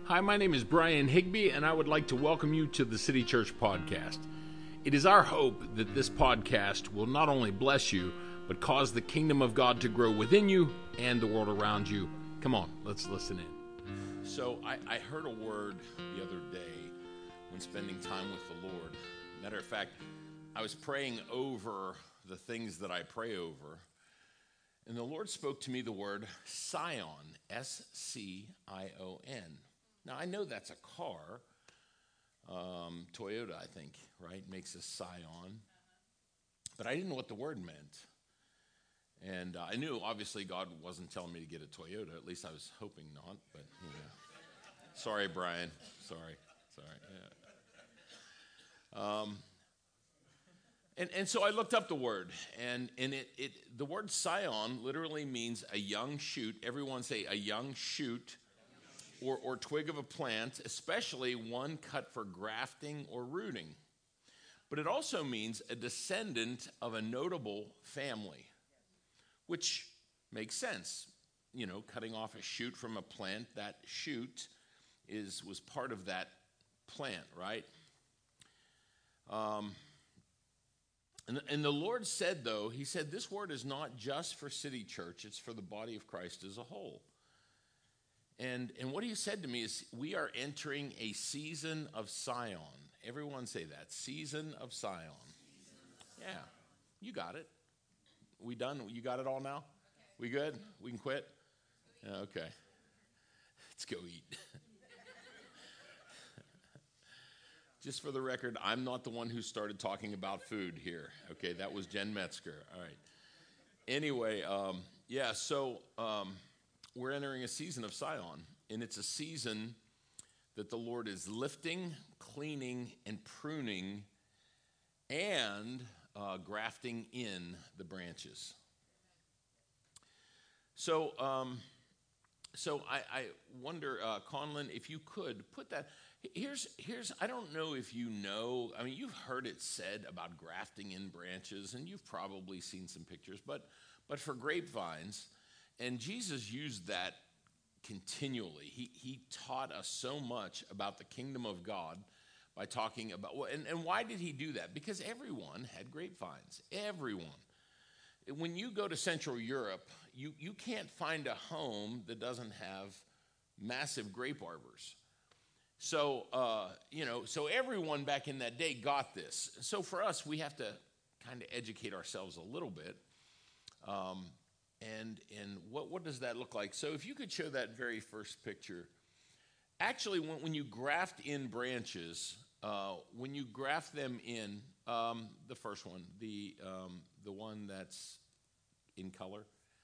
Hi, my name is Brian Higby, and I would like to welcome you to the City Church Podcast. It is our hope that this podcast will not only bless you, but cause the kingdom of God to grow within you and the world around you. Come on, let's listen in. So I heard a word the other day when spending time with the Lord. Matter of fact, I was praying over the things that I pray over, and the Lord spoke to me the word Scion, S-C-I-O-N. Now, I know that's a car. Toyota, I think, right, makes a Scion. But I didn't know what the word meant. And I knew, obviously, God wasn't telling me to get a Toyota. At least I was hoping not. But, you know. Sorry, Brian. Sorry. Yeah. And so I looked up the word. And the word Scion literally means a young shoot. Everyone say a young shoot. Or twig of a plant, especially one cut for grafting or rooting. But it also means a descendant of a notable family, which makes sense. You know, cutting off a shoot from a plant, that shoot was part of that plant, right? And the Lord said, though, he said, this word is not just for City Church, it's for the body of Christ as a whole. And what he said to me is, we are entering a season of Scion. Everyone say that, season of Scion. Yeah, you got it. We done? You got it all now? We good? We can quit? Okay. Let's go eat. Just for the record, I'm not the one who started talking about food here. Okay, that was Jen Metzger. All right. Anyway, so... we're entering a season of Scion, and it's a season that the Lord is lifting, cleaning, and pruning, and grafting in the branches. So I wonder, Conlon, if you could put that. Here's. I don't know if you know. I mean, you've heard it said about grafting in branches, and you've probably seen some pictures. But for grapevines. And Jesus used that continually. He taught us so much about the kingdom of God by talking about, and why did he do that? Because everyone had grapevines, everyone. When you go to Central Europe, you can't find a home that doesn't have massive grape arbors. So, so everyone back in that day got this. So for us, we have to kind of educate ourselves a little bit. And what does that look like? So if you could show that very first picture. Actually, when you graft in branches, when you graft them in, the first one, the one that's in color.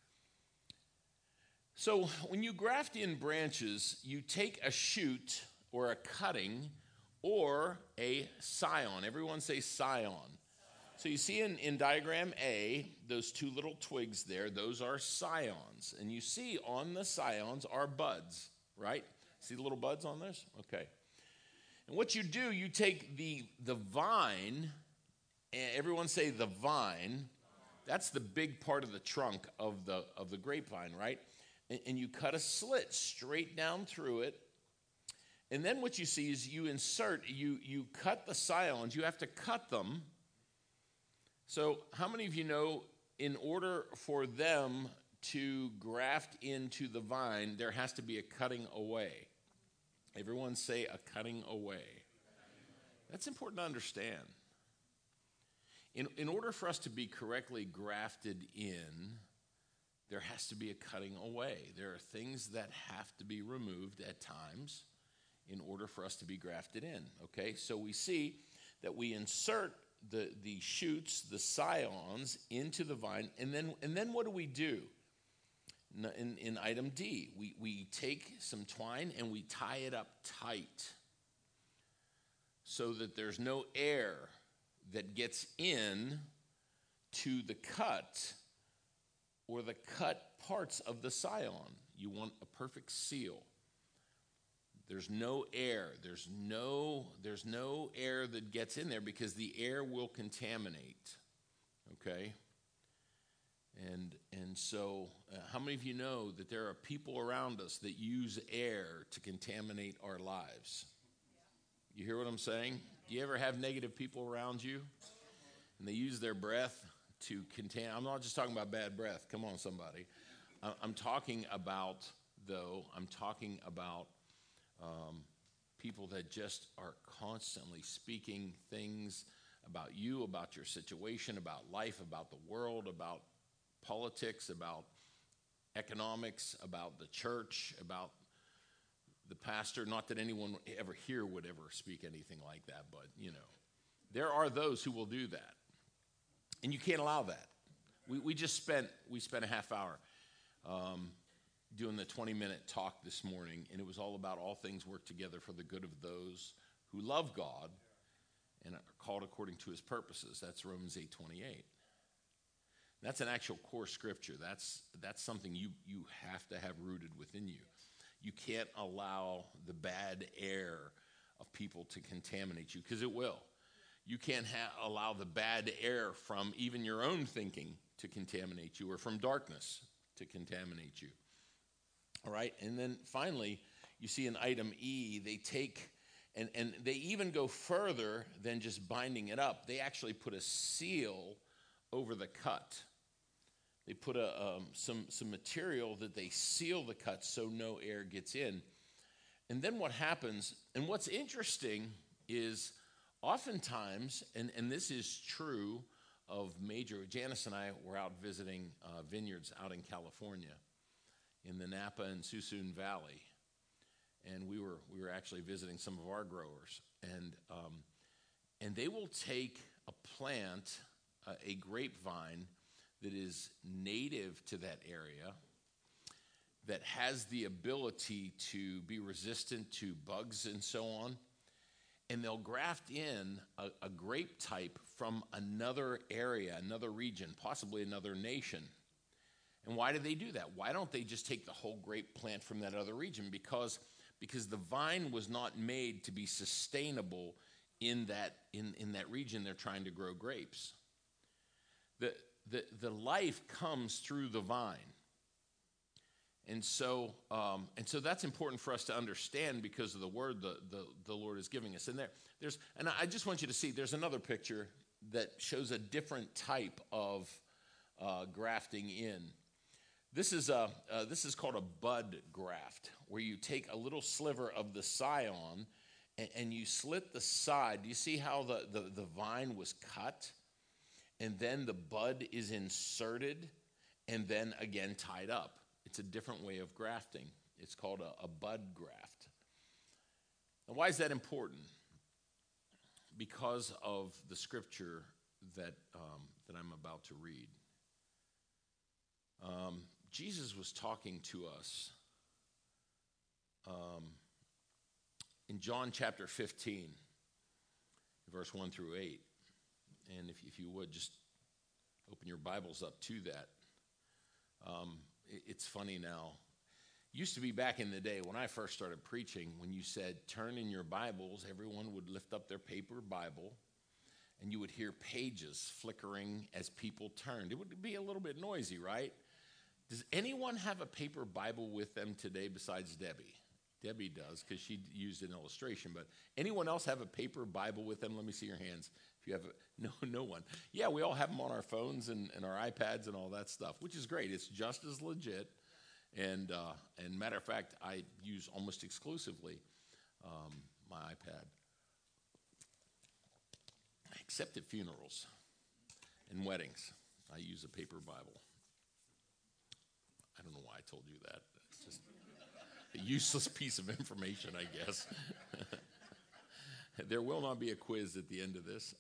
So when you graft in branches, you take a shoot or a cutting or a scion. Everyone say scion. So you see in diagram A, those two little twigs there, those are scions. And you see on the scions are buds, right? See the little buds on this? Okay. And what you do, you take the vine, and everyone say the vine. That's the big part of the trunk of the grapevine, right? And you cut a slit straight down through it. And then what you see is you cut the scions. You have to cut them. So how many of you know, in order for them to graft into the vine, there has to be a cutting away? Everyone say a cutting away. That's important to understand. In order for us to be correctly grafted in, there has to be a cutting away. There are things that have to be removed at times in order for us to be grafted in, okay? So we see that we insert the shoots, the scions, into the vine, and then what do? In item D, we take some twine and we tie it up tight so that there's no air that gets in to the cut or the cut parts of the scion. You want a perfect seal. There's no air. There's no air that gets in there because the air will contaminate. Okay? And so, how many of you know that there are people around us that use air to contaminate our lives? You hear what I'm saying? Do you ever have negative people around you? And they use their breath to contain. I'm not just talking about bad breath. Come on, somebody. I'm talking about people that just are constantly speaking things about you, about your situation, about life, about the world, about politics, about economics, about the church, about the pastor. Not that anyone ever here would ever speak anything like that, but, there are those who will do that. And you can't allow that. We spent a half hour doing the 20-minute talk this morning, and it was all about all things work together for the good of those who love God and are called according to his purposes. That's Romans 8:28. That's an actual core scripture. That's something you have to have rooted within you. You can't allow the bad air of people to contaminate you, because it will. You can't allow the bad air from even your own thinking to contaminate you, or from darkness to contaminate you. All right, and then finally, you see in item E, they take, and they even go further than just binding it up. They actually put a seal over the cut. They put some material that they seal the cut so no air gets in. And then what happens, and what's interesting is oftentimes, and this is true of Janice and I were out visiting vineyards out in California, in the Napa and Suisun Valley, and we were actually visiting some of our growers, and they will take a plant, a grapevine that is native to that area, that has the ability to be resistant to bugs and so on, and they'll graft in a grape type from another area, another region, possibly another nation. And why do they do that? Why don't they just take the whole grape plant from that other region? Because the vine was not made to be sustainable in that region they're trying to grow grapes. The life comes through the vine. And so that's important for us to understand because of the word the Lord is giving us. And and I just want you to see, there's another picture that shows a different type of grafting in. This is called a bud graft, where you take a little sliver of the scion and you slit the side. Do you see how the vine was cut? And then the bud is inserted and then again tied up. It's a different way of grafting. It's called a bud graft. Now, why is that important? Because of the scripture that I'm about to read. Jesus was talking to us in John chapter 15, verse 1 through 8. And if you would, just open your Bibles up to that. It's funny now. Used to be back in the day when I first started preaching, when you said, turn in your Bibles, everyone would lift up their paper Bible, and you would hear pages flickering as people turned. It would be a little bit noisy, right? Does anyone have a paper Bible with them today besides Debbie? Debbie does, because she used an illustration. But anyone else have a paper Bible with them? Let me see your hands. If you have no one. Yeah, we all have them on our phones and our iPads and all that stuff, which is great. It's just as legit. And matter of fact, I use almost exclusively my iPad, except at funerals and weddings. I use a paper Bible. I don't know why I told you that. It's just a useless piece of information, I guess. There will not be a quiz at the end of this.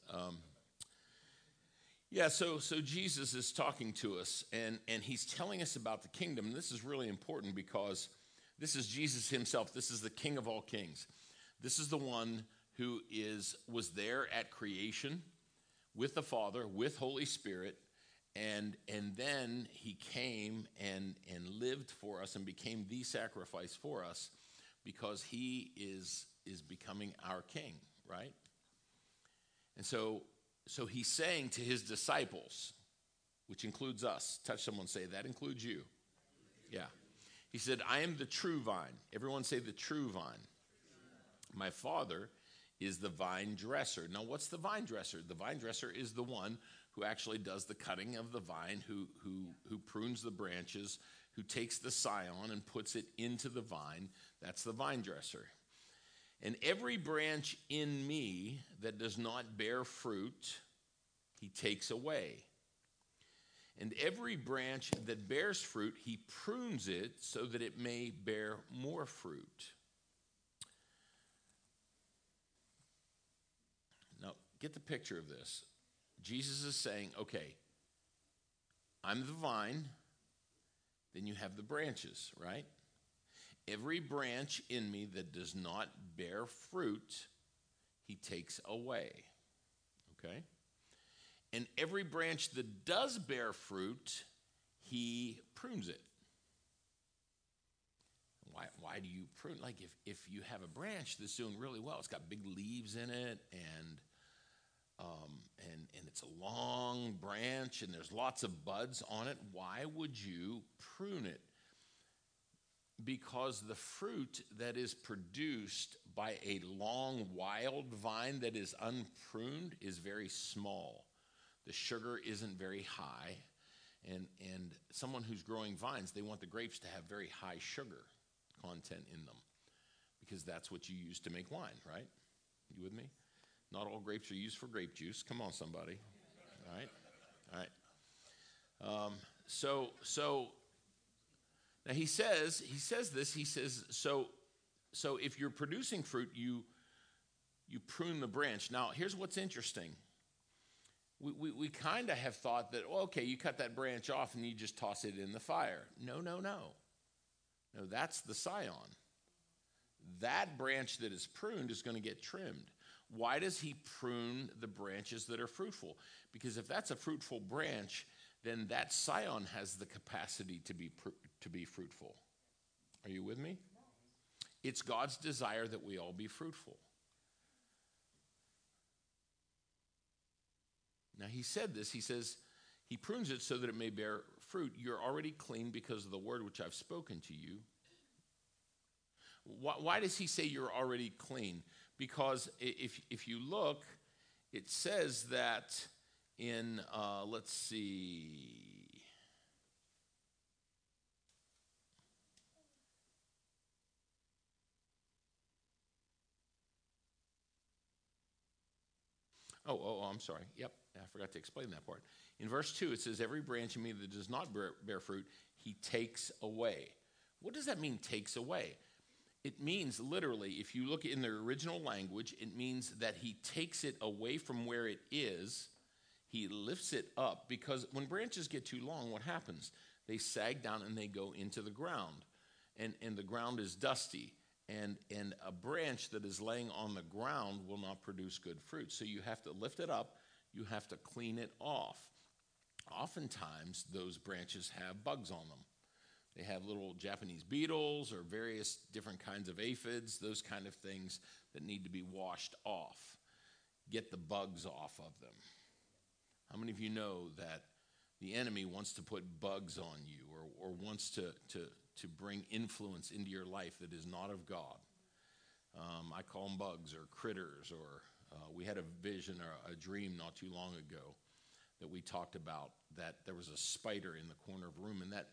So Jesus is talking to us, and he's telling us about the kingdom. And this is really important because this is Jesus himself. This is the King of all kings. This is the one who was there at creation with the Father, with Holy Spirit, and then he came and lived for us and became the sacrifice for us because he is becoming our king, right? And so he's saying to his disciples, which includes us. Touch someone, say, that includes you. Yeah. He said, I am the true vine. Everyone say the true vine. My Father is the vine dresser. Now, what's the vine dresser? The vine dresser is the one who actually does the cutting of the vine, who prunes the branches, who takes the scion and puts it into the vine. That's the vine dresser. And every branch in me that does not bear fruit, he takes away. And every branch that bears fruit, he prunes it so that it may bear more fruit. Now, get the picture of this. Jesus is saying, okay, I'm the vine, then you have the branches, right? Every branch in me that does not bear fruit, he takes away, okay? And every branch that does bear fruit, he prunes it. Why do you prune? Like if you have a branch that's doing really well, it's got big leaves in it, and it's a long branch, and there's lots of buds on it, why would you prune it? Because the fruit that is produced by a long wild vine that is unpruned is very small. The sugar isn't very high, and someone who's growing vines, they want the grapes to have very high sugar content in them, because that's what you use to make wine, right? You with me? Not all grapes are used for grape juice. Come on, somebody. All right. So now he says this. He says, so if you're producing fruit, you prune the branch. Now, here's what's interesting. We kind of have thought that, well, okay, you cut that branch off and you just toss it in the fire. No. No, that's the scion. That branch that is pruned is going to get trimmed. Why does he prune the branches that are fruitful? Because if that's a fruitful branch, then that scion has the capacity to be fruitful. Are you with me? It's God's desire that we all be fruitful. Now, he said this. He says, he prunes it so that it may bear fruit. You're already clean because of the word which I've spoken to you. Why does he say you're already clean? Because if you look, it says that in, let's see. Oh, I'm sorry. Yep, I forgot to explain that part. In verse 2, it says, every branch in me that does not bear fruit, he takes away. What does that mean, takes away? It means, literally, if you look in the original language, it means that he takes it away from where it is. He lifts it up, because when branches get too long, what happens? They sag down and they go into the ground, and the ground is dusty. And a branch that is laying on the ground will not produce good fruit. So you have to lift it up. You have to clean it off. Oftentimes, those branches have bugs on them. They have little Japanese beetles or various different kinds of aphids, those kind of things that need to be washed off. Get the bugs off of them. How many of you know that the enemy wants to put bugs on you, or wants to bring influence into your life that is not of God? I call them bugs or critters, or we had a vision or a dream not too long ago that we talked about, that there was a spider in the corner of a room, and that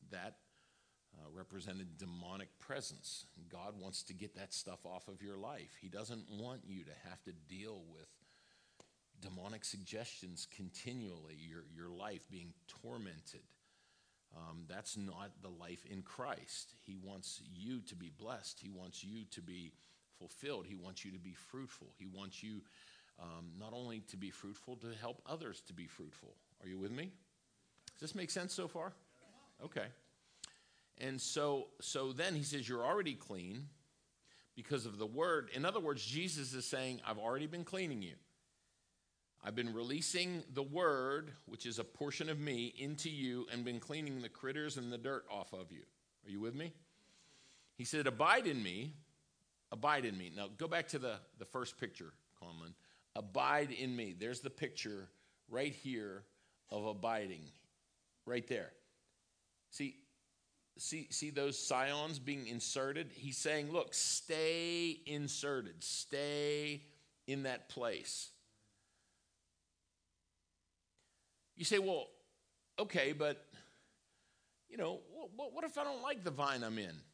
represented demonic presence. God wants to get that stuff off of your life. He doesn't want you to have to deal with demonic suggestions continually, your life being tormented. That's not the life in Christ. He wants you to be blessed. He wants you to be fulfilled. He wants you to be fruitful. He wants you not only to be fruitful, to help others to be fruitful. Are you with me? Does this make sense so far? Okay. And so then he says, you're already clean because of the word. In other words, Jesus is saying, I've already been cleaning you. I've been releasing the word, which is a portion of me, into you, and been cleaning the critters and the dirt off of you. Are you with me? He said, abide in me. Abide in me. Now, go back to the first picture, Conlon. Abide in me. There's the picture right here of abiding right there. See those scions being inserted? He's saying, look, stay inserted. Stay in that place. You say, well, okay, but, what if I don't like the vine I'm in?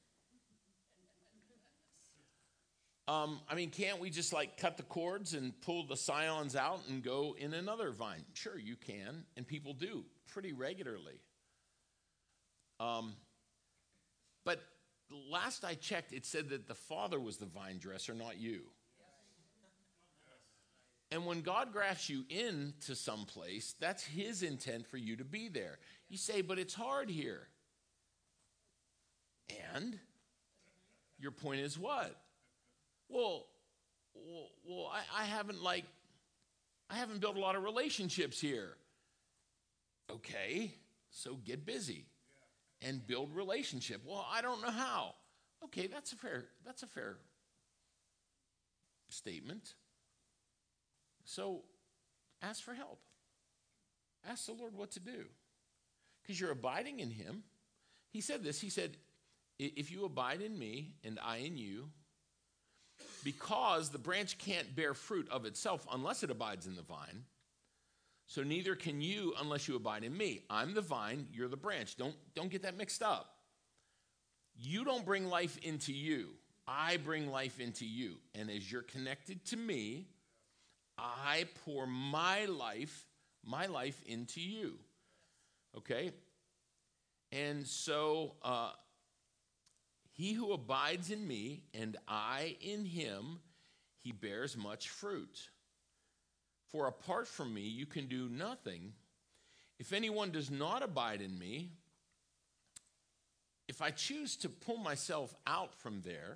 Can't we just cut the cords and pull the scions out and go in another vine? Sure, you can, and people do pretty regularly. But last I checked, it said that the Father was the vine dresser, not you. And when God grafts you into some place, that's his intent for you to be there. You say, but it's hard here. And your point is what? Well, I haven't built a lot of relationships here. Okay, so get busy and build relationship. Well, I don't know how. Okay, that's a fair statement. So ask for help. Ask the Lord what to do. Because you're abiding in him. He said this. He said, if you abide in me and I in you, because the branch can't bear fruit of itself unless it abides in the vine, so neither can you unless you abide in me. I'm the vine, you're the branch. Don't get that mixed up. You don't bring life into you. I bring life into you. And as you're connected to me, I pour my life into you. Okay? And so he who abides in me and I in him, he bears much fruit. For apart from me, you can do nothing. If anyone does not abide in me, if I choose to pull myself out from there,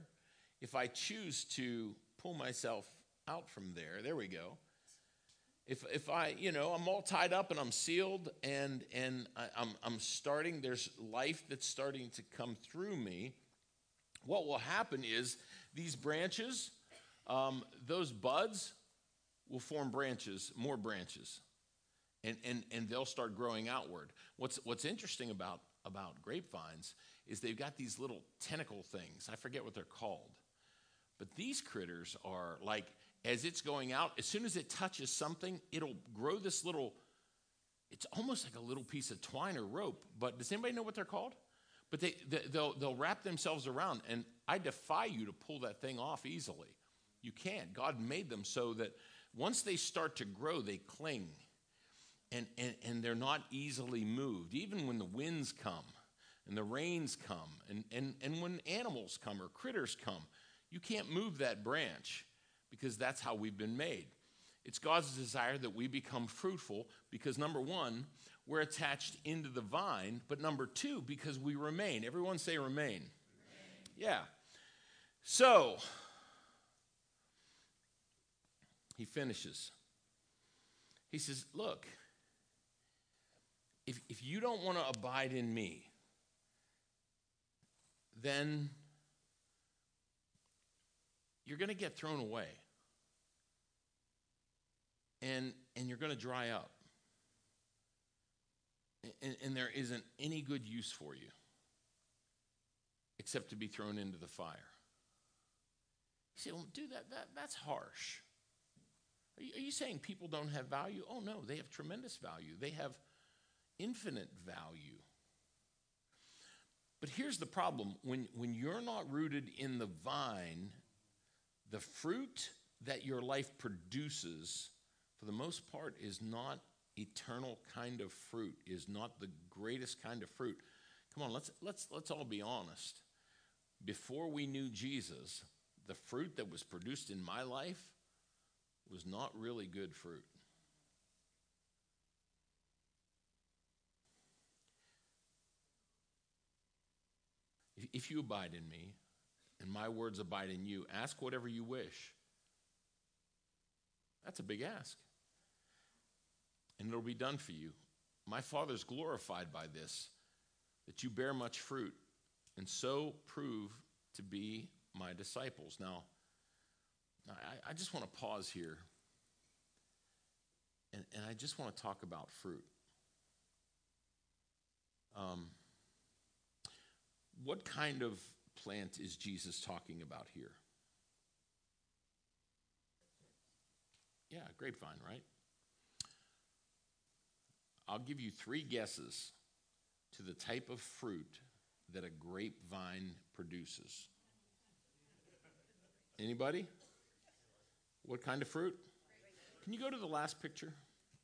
there we go. If I'm all tied up and I'm sealed and I'm starting, there's life that's starting to come through me, what will happen is these branches, those buds will form branches, more branches, and they'll start growing outward. What's interesting about grapevines is they've got these little tentacle things. I forget what they're called. But these critters are like, as it's going out, as soon as it touches something, it'll grow this little, it's almost like a little piece of twine or rope. But does anybody know what they're called? But they'll wrap themselves around, and I defy you to pull that thing off easily. You can't. God made them so that once they start to grow, they cling, and they're not easily moved. Even when the winds come and the rains come, and when animals come or critters come, you can't move that branch because that's how we've been made. It's God's desire that we become fruitful because, number one, we're attached into the vine, but number two, because we remain. Everyone say remain. Yeah. So, he finishes. He says, look, if you don't want to abide in me, then you're going to get thrown away. And you're going to dry up. And there isn't any good use for you except to be thrown into the fire. You say, well, dude, that's harsh. Are you saying people don't have value? Oh, no, they have tremendous value. They have infinite value. But here's the problem. When you're not rooted in the vine, the fruit that your life produces, for the most part, is not eternal kind of fruit, is not the greatest kind of fruit. Come on, let's all be honest. Before we knew Jesus, the fruit that was produced in my life was not really good fruit. If you abide in me, and my words abide in you, ask whatever you wish. That's a big ask. And it'll be done for you. My Father's glorified by this, that you bear much fruit, and so prove to be my disciples. Now I just want to pause here, and I just want to talk about fruit. Um, what kind of plant is Jesus talking about here? Yeah, grapevine, right? I'll give you 3 guesses to the type of fruit that a grapevine produces. Anybody? What kind of fruit? Can you go to the last picture?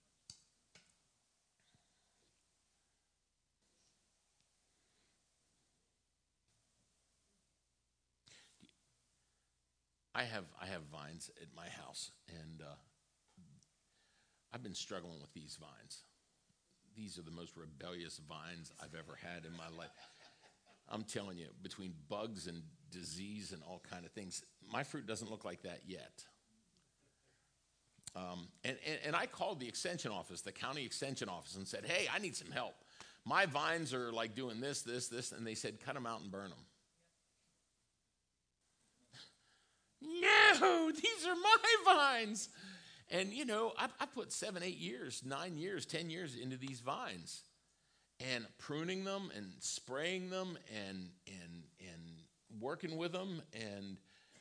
I have vines at my house, and I've been struggling with these vines. These are the most rebellious vines I've ever had in my life. I'm telling you, between bugs and disease and all kind of things, my fruit doesn't look like that yet. And I called the extension office, the county extension office, and said, hey, I need some help. My vines are like doing this, and they said, cut them out and burn them. No, these are my vines. And, you know, I put 7, 8 years, 9 years, 10 years into these vines. And pruning them and spraying them and working with them. And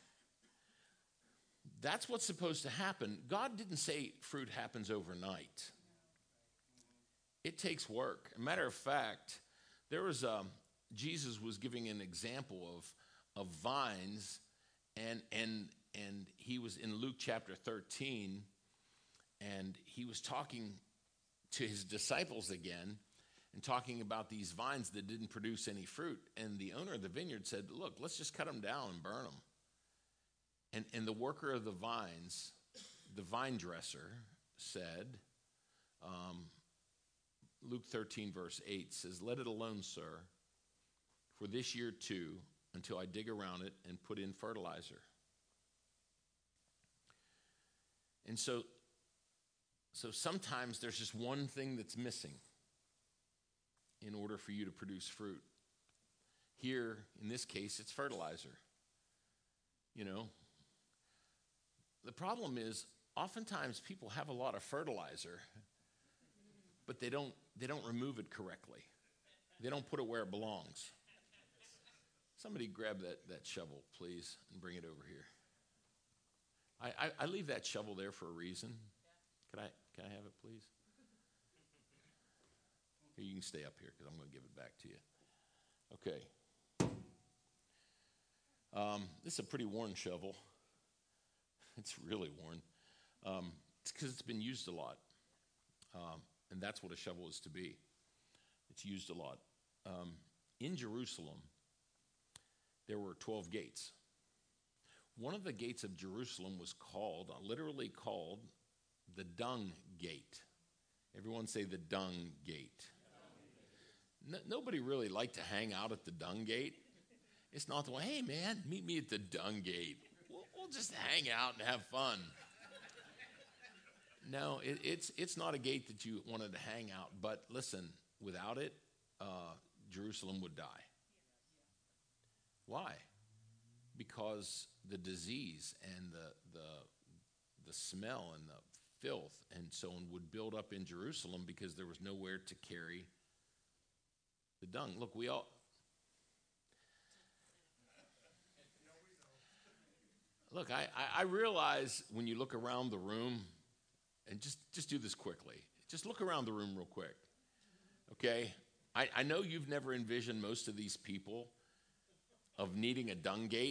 that's what's supposed to happen. God didn't say fruit happens overnight. It takes work. As a matter of fact, there was Jesus was giving an example of vines, and he was in Luke chapter 13, and he was talking to his disciples again and talking about these vines that didn't produce any fruit. And the owner of the vineyard said, look, let's just cut them down and burn them. And the worker of the vines, the vine dresser, said, Luke 13, verse 8 says, let it alone, sir, for this year too, until I dig around it and put in fertilizer. And so sometimes there's just one thing that's missing in order for you to produce fruit. Here, in this case, it's fertilizer. You know, the problem is oftentimes people have a lot of fertilizer, but they don't remove it correctly. They don't put it where it belongs. Somebody grab that shovel, please, and bring it over here. I leave that shovel there for a reason. Can I have it, please? Here, you can stay up here because I'm going to give it back to you. Okay. This is a pretty worn shovel. It's really worn. It's because it's been used a lot. And that's what a shovel is to be. It's used a lot. In Jerusalem, there were 12 gates. One of the gates of Jerusalem was literally called the Dung Gate. Everyone say the Dung Gate. Nobody really liked to hang out at the Dung Gate. It's not the way, hey man, meet me at the Dung Gate. We'll just hang out and have fun. No, it's not a gate that you wanted to hang out. But listen, without it, Jerusalem would die. Why? Because the disease and the smell and the filth and so on would build up in Jerusalem because there was nowhere to carry the dung. Look, Look, I realize when you look around the room, and just do this quickly. Just look around the room real quick, okay? I know you've never envisioned most of these people of needing a dung gate,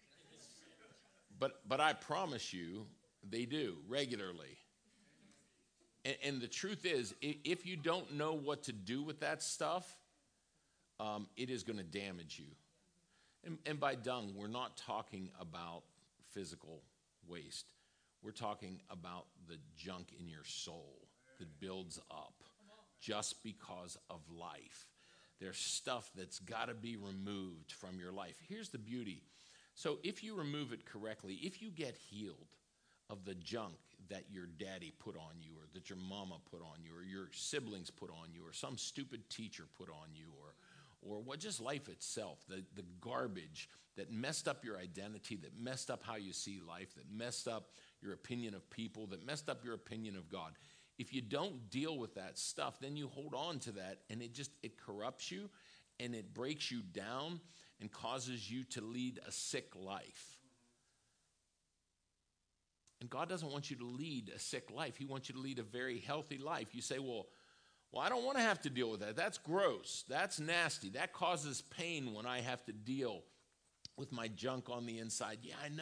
but I promise you they do regularly. And the truth is, if you don't know what to do with that stuff, it is going to damage you. And by dung, we're not talking about physical waste. We're talking about the junk in your soul that builds up just because of life. There's stuff that's got to be removed from your life. Here's the beauty. So if you remove it correctly, if you get healed of the junk that your daddy put on you, or that your mama put on you, or your siblings put on you, or some stupid teacher put on you, or what, just life itself, the garbage that messed up your identity, that messed up how you see life, that messed up your opinion of people, that messed up your opinion of God. If you don't deal with that stuff, then you hold on to that, and it corrupts you, and it breaks you down and causes you to lead a sick life. And God doesn't want you to lead a sick life. He wants you to lead a very healthy life. You say, well, I don't want to have to deal with that. That's gross. That's nasty. That causes pain when I have to deal with my junk on the inside. Yeah, I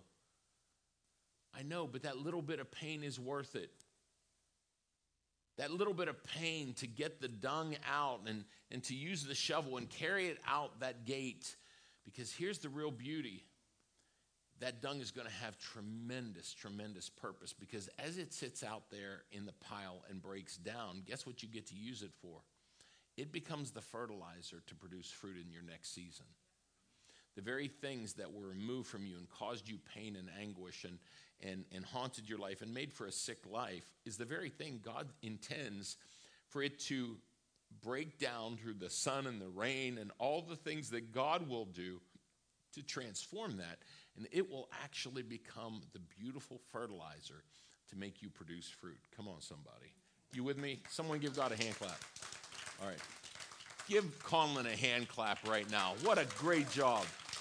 know, but that little bit of pain is worth it. That little bit of pain to get the dung out and to use the shovel and carry it out that gate. Because here's the real beauty. That dung is going to have tremendous, tremendous purpose. Because as it sits out there in the pile and breaks down, guess what you get to use it for? It becomes the fertilizer to produce fruit in your next season. The very things that were removed from you and caused you pain and anguish and haunted your life and made for a sick life is the very thing God intends for it to break down through the sun and the rain and all the things that God will do to transform that. And it will actually become the beautiful fertilizer to make you produce fruit. Come on, somebody. You with me? Someone give God a hand clap. All right. Give Conlon a hand clap right now. What a great job.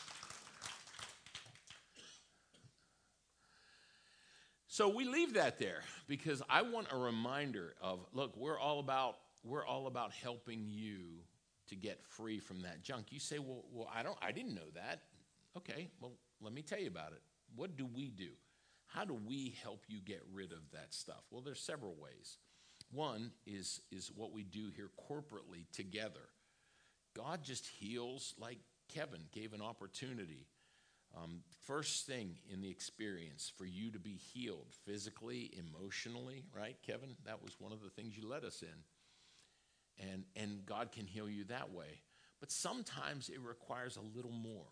So we leave that there because I want a reminder of, look, we're all about helping you to get free from that junk. You say, well, I didn't know that. Okay, well, let me tell you about it. What do we do? How do we help you get rid of that stuff? Well, there's several ways. One is what we do here corporately together. God just heals like Kevin gave an opportunity. First thing in the experience for you to be healed physically, emotionally, right, Kevin? That was one of the things you led us in. And God can heal you that way. But sometimes it requires a little more.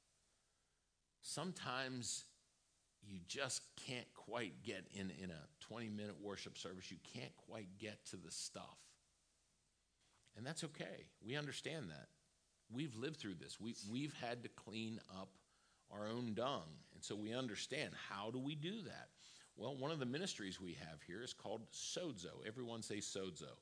Sometimes you just can't quite get in a 20-minute worship service. You can't quite get to the stuff. And that's okay. We understand that. We've lived through this. We've had to clean up our own dung. And so we understand, how do we do that? Well, one of the ministries we have here is called Sozo. Everyone say Sozo.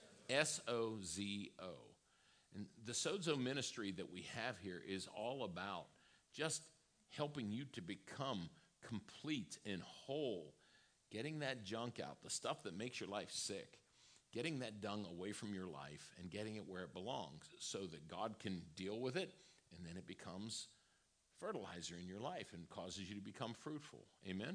S-O-Z-O. And the Sozo ministry that we have here is all about just helping you to become complete and whole, getting that junk out, the stuff that makes your life sick, getting that dung away from your life and getting it where it belongs so that God can deal with it, and then it becomes fertilizer in your life and causes you to become fruitful. Amen?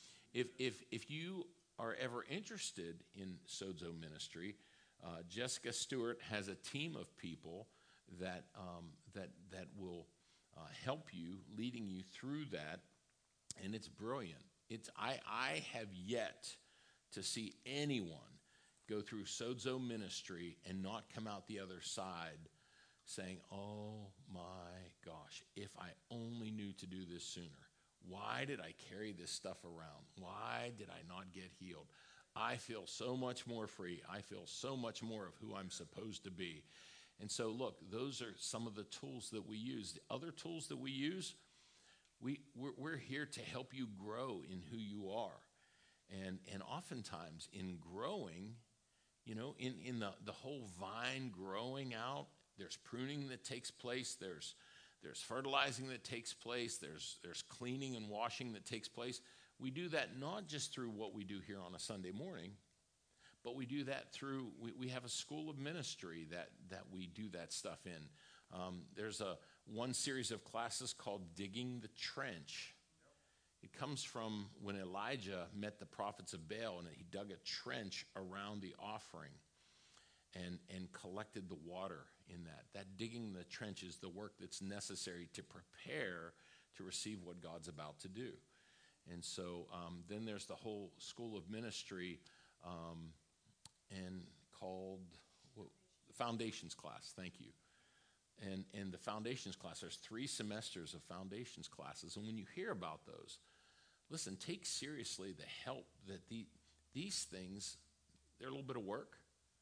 If you are ever interested in Sozo ministry, Jessica Stewart has a team of people that will help you, leading you through that, and it's brilliant. I have yet to see anyone go through Sozo ministry and not come out the other side saying, oh my gosh, if I only knew to do this sooner. Why did I carry this stuff around? Why did I not get healed? I feel so much more free. I feel so much more of who I'm supposed to be. And so, look, those are some of the tools that we use. The other tools that we use, we're here to help you grow in who you are. And oftentimes in growing, you know, in the whole vine growing out, there's pruning that takes place. There's fertilizing that takes place. There's cleaning and washing that takes place. We do that not just through what we do here on a Sunday morning, but we do that through, we have a school of ministry that we do that stuff in. There's one series of classes called Digging the Trench. It comes from when Elijah met the prophets of Baal, and he dug a trench around the offering and collected the water in that. That digging the trench is the work that's necessary to prepare to receive what God's about to do. And so then there's the whole school of ministry and called the Foundations class. Thank you. And the Foundations class, there's 3 semesters of Foundations classes. And when you hear about those, listen, take seriously the help that these things, they're a little bit of work.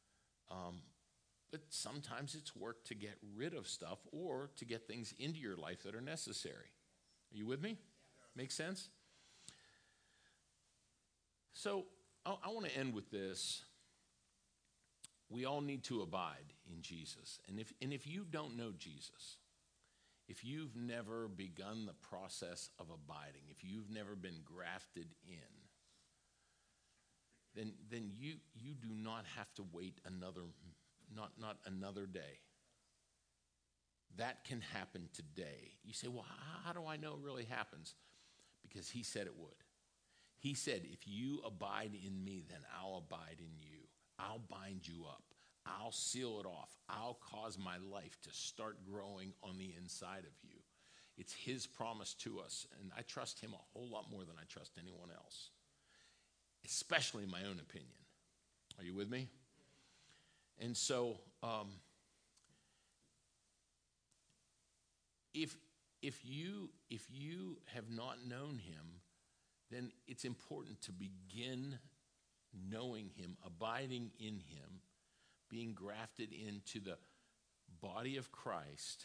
But sometimes it's work to get rid of stuff or to get things into your life that are necessary. Are you with me? Make sense? So I want to end with this. We all need to abide in Jesus. And if you don't know Jesus, if you've never begun the process of abiding, if you've never been grafted in, then you do not have to wait not another day. That can happen today. You say, well, how do I know it really happens? Because he said it would. He said, if you abide in me, then I'll abide in you. I'll bind you up. I'll seal it off. I'll cause my life to start growing on the inside of you. It's his promise to us, and I trust him a whole lot more than I trust anyone else, especially my own opinion. Are you with me? And so, if you have not known him, then it's important to begin knowing him, abiding in him, being grafted into the body of Christ.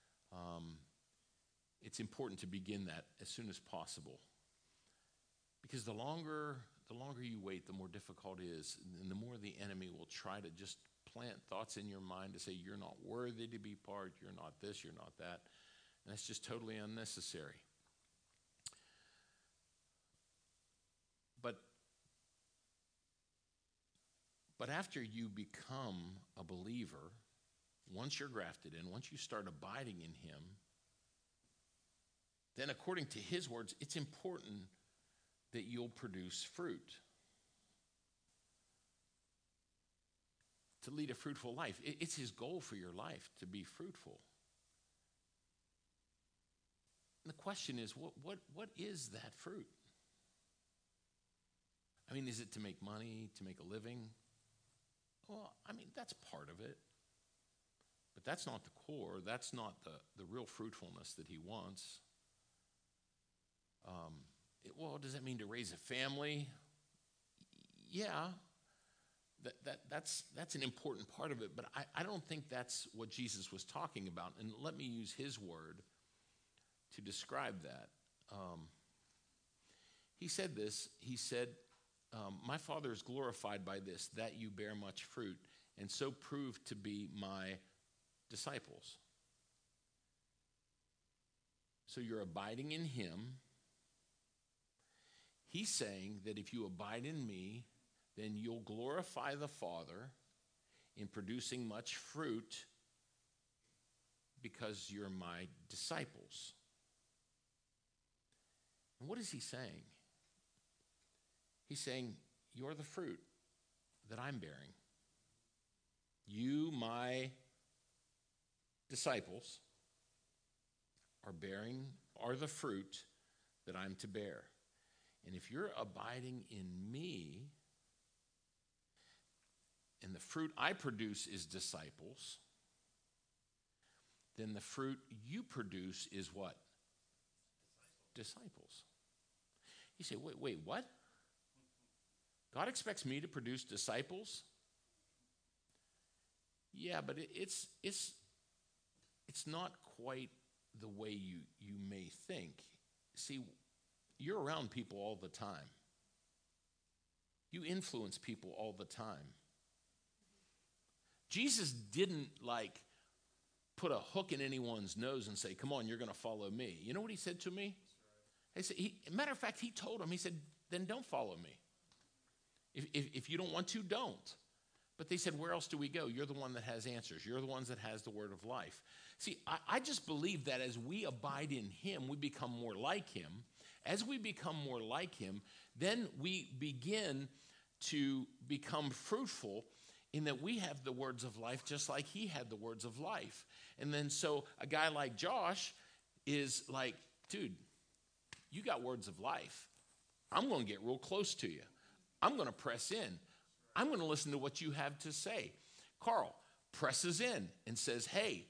It's important to begin that as soon as possible. Because the longer you wait, the more difficult it is, and the more the enemy will try to just plant thoughts in your mind to say, you're not worthy to be part, you're not this, you're not that. And that's just totally unnecessary. But after you become a believer, once you're grafted in, once you start abiding in him, then according to his words, it's important that you'll produce fruit. To lead a fruitful life. It's his goal for your life, to be fruitful. And the question is, what is that fruit? I mean, is it to make money, to make a living? Well, I mean, that's part of it. But that's not the core. That's not the real fruitfulness that he wants. Well, does that mean to raise a family? Yeah, that's an important part of it. But I don't think that's what Jesus was talking about. And let me use his word to describe that. He said this. He said, my Father is glorified by this, that you bear much fruit, and so prove to be my disciples. So you're abiding in him. He's saying that if you abide in me, then you'll glorify the Father in producing much fruit because you're my disciples. And what is he saying? He's saying, you're the fruit that I'm bearing. You, my disciples, are the fruit that I'm to bear. And if you're abiding in me, and the fruit I produce is disciples, then the fruit you produce is what? Disciples. You say, wait, what? God expects me to produce disciples? Yeah, but it's not quite the way you may think. See, you're around people all the time. You influence people all the time. Jesus didn't put a hook in anyone's nose and say, come on, you're going to follow me. You know what he said to me? Matter of fact, he told him, he said, then don't follow me. If you don't want to, don't. But they said, where else do we go? You're the one that has answers. You're the ones that has the word of life. See, I just believe that as we abide in him, we become more like him. As we become more like him, then we begin to become fruitful in that we have the words of life just like he had the words of life. And then so a guy like Josh is like, dude, you got words of life. I'm going to get real close to you. I'm going to press in. I'm going to listen to what you have to say. Carl presses in and says, hey,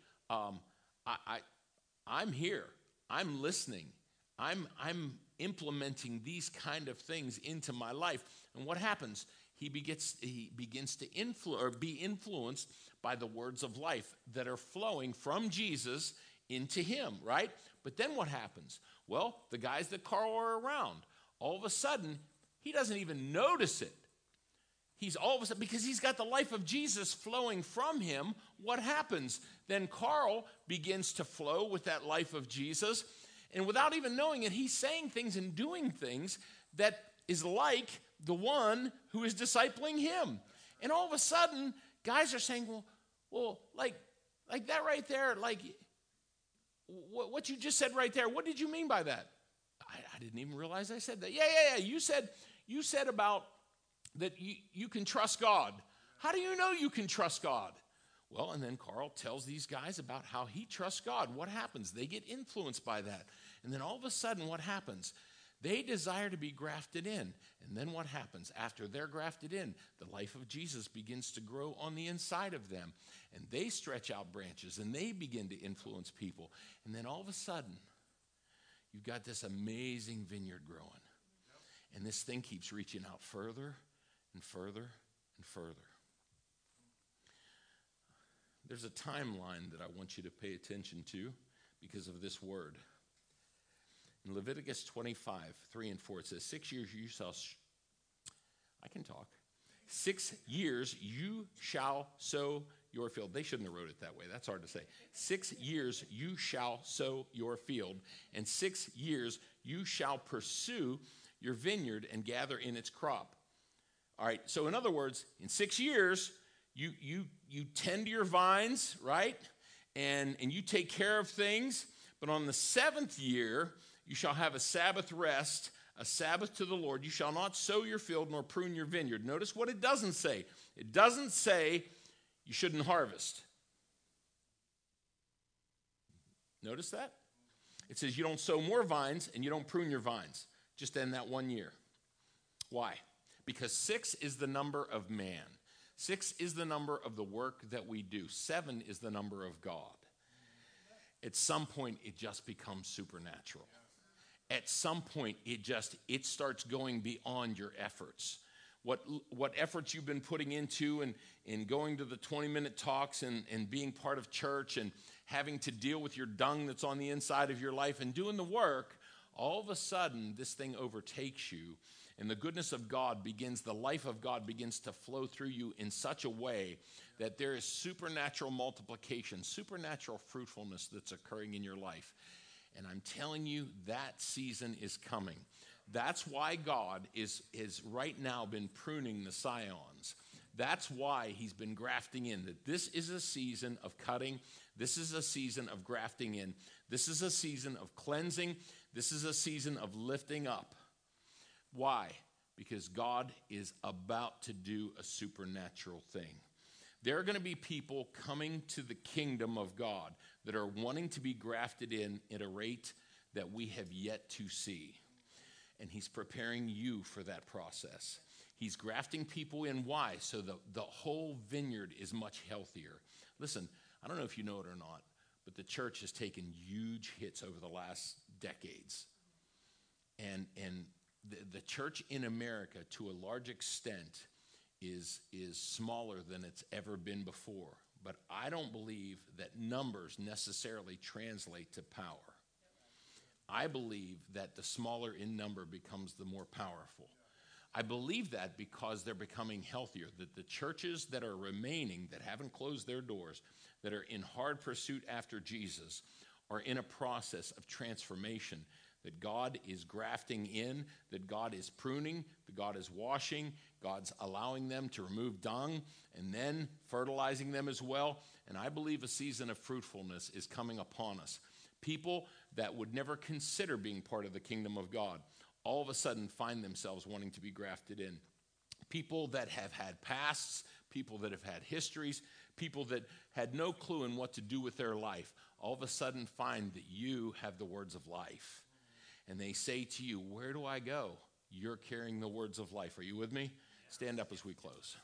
I'm here. I'm listening. I'm implementing these kind of things into my life. And what happens? He begins to be influenced by the words of life that are flowing from Jesus into him, right? But then what happens? Well, the guys that Carl are around, all of a sudden, he doesn't even notice it. he's all of a sudden, because he's got the life of Jesus flowing from him, what happens? Then Carl begins to flow with that life of Jesus. And without even knowing it, he's saying things and doing things that is like the one who is discipling him. And all of a sudden, guys are saying, well, like that right there, like what you just said right there, what did you mean by that? I didn't even realize I said that. Yeah. You said about that you can trust God. How do you know you can trust God? Well, and then Carl tells these guys about how he trusts God. What happens? They get influenced by that. And then all of a sudden, what happens? They desire to be grafted in. And then what happens? After they're grafted in, the life of Jesus begins to grow on the inside of them. And they stretch out branches and they begin to influence people. And then all of a sudden, you've got this amazing vineyard growing. And this thing keeps reaching out further and further and further. There's a timeline that I want you to pay attention to because of this word. In Leviticus 25, 3 and 4, it says, 6 years you shall, I can talk. 6 years you shall sow your field. They shouldn't have wrote it that way. That's hard to say. 6 years you shall sow your field, and 6 years you shall pursue your vineyard and gather in its crop. All right, so in other words, in 6 years, you tend your vines, right? And you take care of things. But on the 7th year, you shall have a Sabbath rest, a Sabbath to the Lord. You shall not sow your field nor prune your vineyard. Notice what it doesn't say. It doesn't say you shouldn't harvest. Notice that? It says you don't sow more vines and you don't prune your vines. Just in that 1 year. Why? Because 6 is the number of man. 6 is the number of the work that we do. 7 is the number of God. At some point, it just becomes supernatural. At some point, it starts going beyond your efforts. What efforts you've been putting into and going to the 20-minute talks and being part of church and having to deal with your dung that's on the inside of your life and doing the work, all of a sudden, this thing overtakes you. And the goodness of God the life of God begins to flow through you in such a way that there is supernatural multiplication, supernatural fruitfulness that's occurring in your life. And I'm telling you, that season is coming. That's why God is right now been pruning the scions. That's why he's been grafting in. That this is a season of cutting. This is a season of grafting in. This is a season of cleansing. This is a season of lifting up. Why? Because God is about to do a supernatural thing. There are going to be people coming to the kingdom of God that are wanting to be grafted in at a rate that we have yet to see. And he's preparing you for that process. He's grafting people in. Why? So the whole vineyard is much healthier. Listen, I don't know if you know it or not, but the church has taken huge hits over the last decades. And the church in America, to a large extent, is smaller than it's ever been before. But I don't believe that numbers necessarily translate to power. I believe that the smaller in number becomes the more powerful. I believe that because they're becoming healthier, that the churches that are remaining, that haven't closed their doors, that are in hard pursuit after Jesus, are in a process of transformation. That God is grafting in, that God is pruning, that God is washing, God's allowing them to remove dung, and then fertilizing them as well. And I believe a season of fruitfulness is coming upon us. People that would never consider being part of the kingdom of God, all of a sudden find themselves wanting to be grafted in. People that have had pasts, people that have had histories, people that had no clue in what to do with their life, all of a sudden find that you have the words of life. And they say to you, where do I go? You're carrying the words of life. Are you with me? Stand up as we close.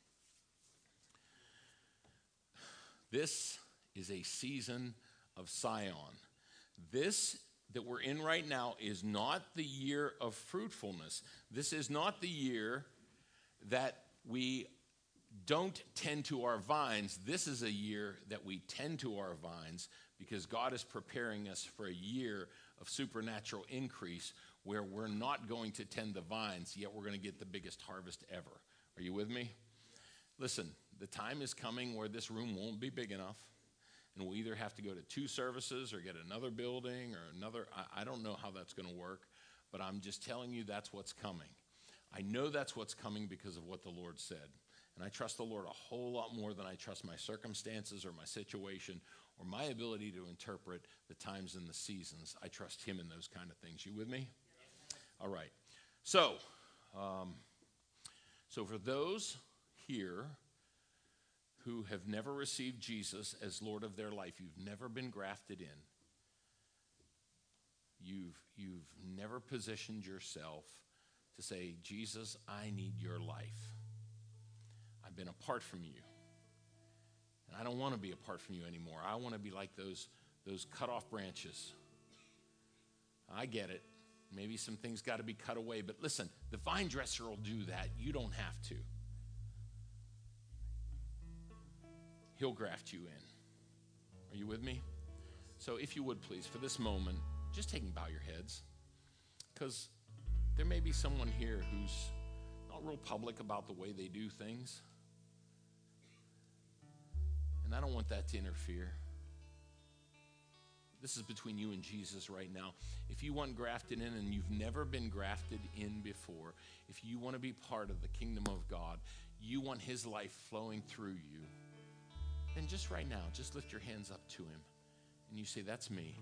This is a season of Sion. This that we're in right now is not the year of fruitfulness. This is not the year that we don't tend to our vines. This is a year that we tend to our vines because God is preparing us for a year of supernatural increase where we're not going to tend the vines, yet we're going to get the biggest harvest ever. Are you with me? Listen, the time is coming where this room won't be big enough, and we'll either have to go to 2 services or get another building or another. I don't know how that's going to work, but I'm just telling you that's what's coming. I know that's what's coming because of what the Lord said. And I trust the Lord a whole lot more than I trust my circumstances or my situation or my ability to interpret the times and the seasons. I trust him in those kind of things. You with me? All right. So for those here who have never received Jesus as Lord of their life, you've never been grafted in. You've never positioned yourself to say, Jesus, I need your life. I've been apart from you. And I don't want to be apart from you anymore. I want to be like those cut off branches. I get it. Maybe some things got to be cut away. But listen, the vine dresser will do that. You don't have to. He'll graft you in. Are you with me? So if you would please, for this moment, just take and bow your heads. Because there may be someone here who's not real public about the way they do things. And I don't want that to interfere. This is between you and Jesus right now. If you want grafted in and you've never been grafted in before, if you want to be part of the kingdom of God, you want his life flowing through you, then just right now, just lift your hands up to him. And you say, that's me.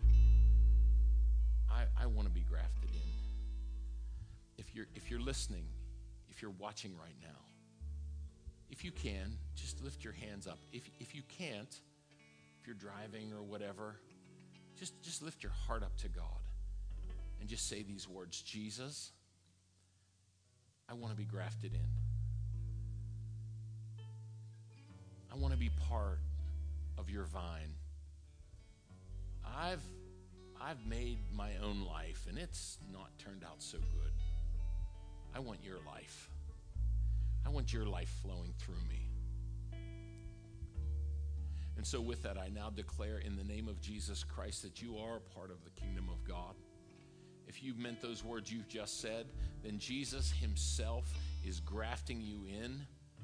I want to be grafted in. If you're listening, if you're watching right now, if you can, just lift your hands up. If you can't, if you're driving or whatever, just lift your heart up to God and just say these words, Jesus, I want to be grafted in. I want to be part of your vine. I've made my own life, and it's not turned out so good. I want your life. I want your life flowing through me. And so with that, I now declare in the name of Jesus Christ that you are a part of the kingdom of God. If you've meant those words you've just said, then Jesus himself is grafting you in.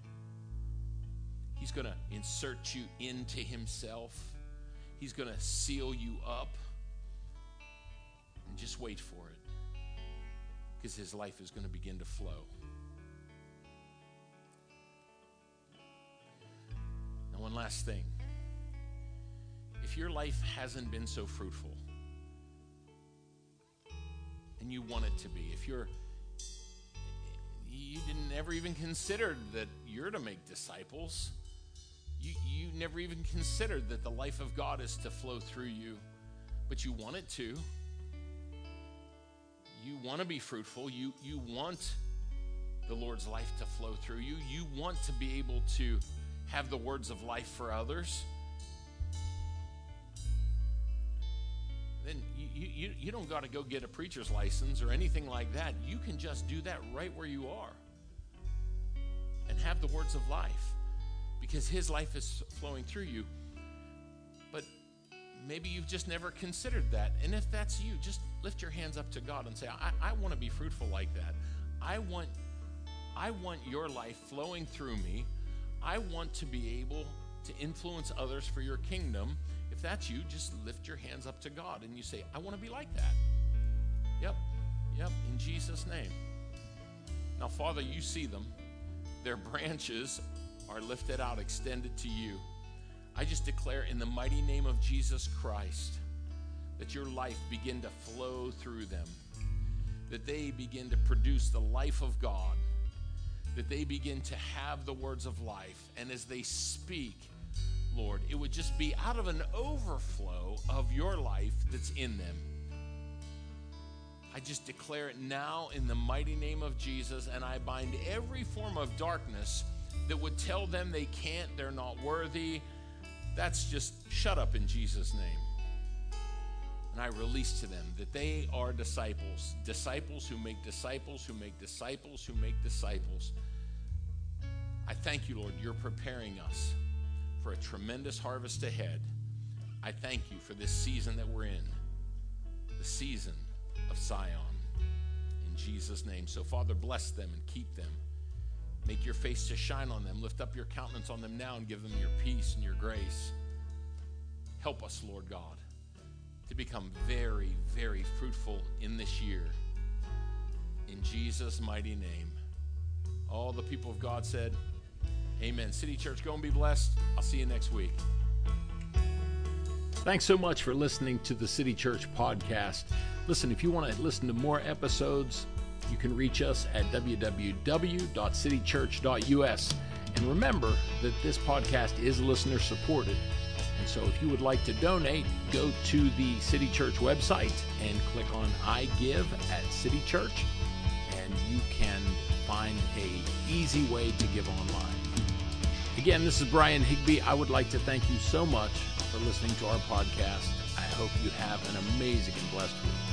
He's going to insert you into himself. He's going to seal you up. And just wait for it, because his life is going to begin to flow. Now, one last thing. If your life hasn't been so fruitful, and you want it to be, if you didn't ever even consider that you're to make disciples, you never even considered that the life of God is to flow through you, but you want it to. You want to be fruitful. You want the Lord's life to flow through you. You want to be able to have the words of life for others. Then you don't got to go get a preacher's license or anything like that. You can just do that right where you are and have the words of life, because his life is flowing through you. But maybe you've just never considered that. And if that's you, just lift your hands up to God and say, I want to be fruitful like that. I want your life flowing through me. I want to be able to influence others for your kingdom. If that's you, just lift your hands up to God and you say, I want to be like that. Yep, in Jesus' name. Now, Father, you see them. Their branches are lifted out, extended to you. I just declare in the mighty name of Jesus Christ that your life begin to flow through them, that they begin to produce the life of God, that they begin to have the words of life. And as they speak, Lord, it would just be out of an overflow of your life that's in them. I just declare it now in the mighty name of Jesus, and I bind every form of darkness that would tell them they can't, they're not worthy. That's just shut up in Jesus' name. And I release to them that they are disciples, disciples who make disciples, who make disciples, who make disciples. I thank you, Lord, you're preparing us for a tremendous harvest ahead. I thank you for this season that we're in, the season of Sion, in Jesus' name. So, Father, bless them and keep them Make your face to shine on them. Lift up your countenance on them now and give them your peace and your grace. Help us, Lord God, to become very, very fruitful in this year. In Jesus' mighty name. All the people of God said, amen. City Church, go and be blessed. I'll see you next week. Thanks so much for listening to the City Church podcast. Listen, if you want to listen to more episodes, you can reach us at www.citychurch.us. And remember that this podcast is listener supported. And so if you would like to donate, go to the City Church website and click on I Give at City Church, and you can find an easy way to give online. Again, this is Brian Higby. I would like to thank you so much for listening to our podcast. I hope you have an amazing and blessed week.